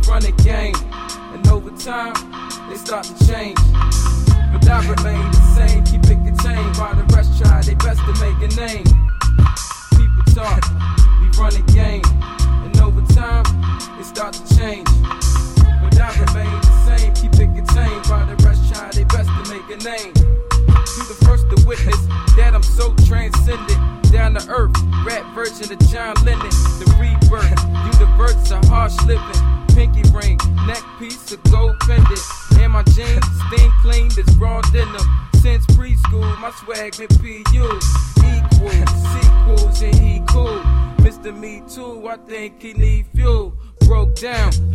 run the game. And over time, they start to change. But I remain the same, keep it contained. While the rest try their best to make a name. People talk, we run the game. And over time, they start to change. But I remain the same, keep it contained. While the rest try their best to make a name. You the first to witness that I'm so transcendent. Down to earth, rap version of John Lennon. The rebirth, universe of harsh living. Pinky ring, neck piece of gold pendant. And my jeans, steam clean, this raw denim. Since preschool, my swag been PU. Equals, sequels, and he cool. Mr. Me Too, I think he need fuel. Broke down,